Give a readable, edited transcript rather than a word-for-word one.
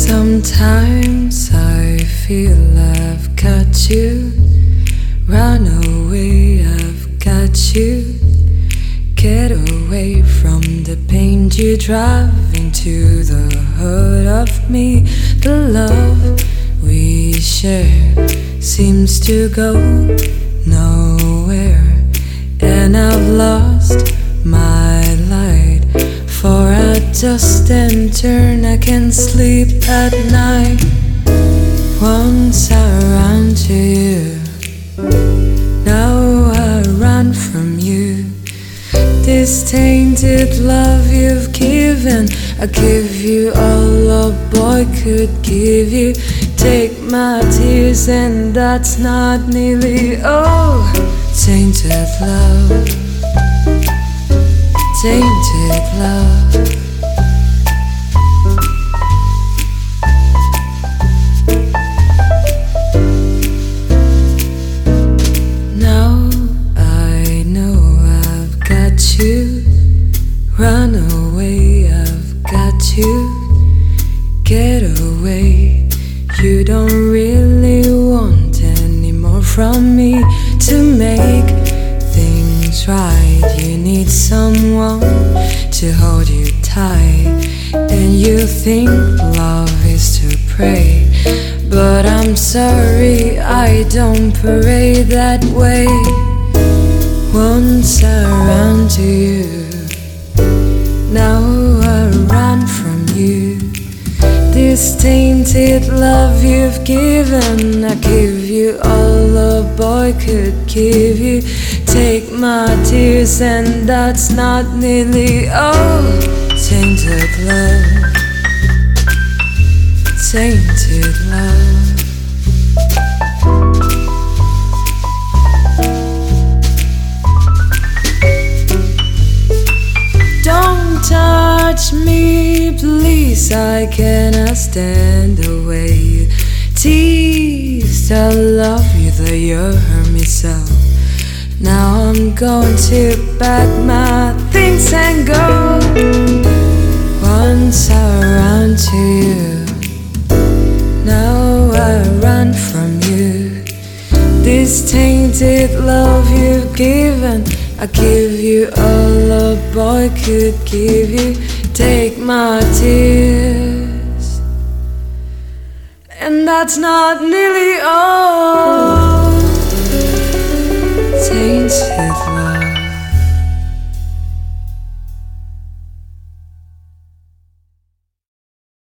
Sometimes I feel I've got you. Run away, I've got you. Get away from the pain you drive into the hurt of me. The love we share seems to go nowhere, and I've lost my light. For a dust and turn, I can't sleep at night. Once I ran to you, now I run from you. This tainted love you've given, I give you all a boy could give you. Take my tears and that's not nearly all. Tainted love, tainted love. Now I know I've got you. Run away, I've got you. Get away. You don't really want any more from me. To make things right, you need someone to hold you tight. And you think love is to pray, but I'm sorry, I don't pray that way. Once I ran to you, now I run from you. This tainted love you've given, I give you all a boy could give you. Take my tears and that's not nearly all. Tainted love, tainted love. Don't touch me, please, I cannot stand the way you tease. I love you, though you hurt me so. Now I'm going to pack my things and go. Once I ran to you, now I run from you. This tainted love you've given, I give you all a boy could give you. Take my tears, and that's not nearly all. Tainted love.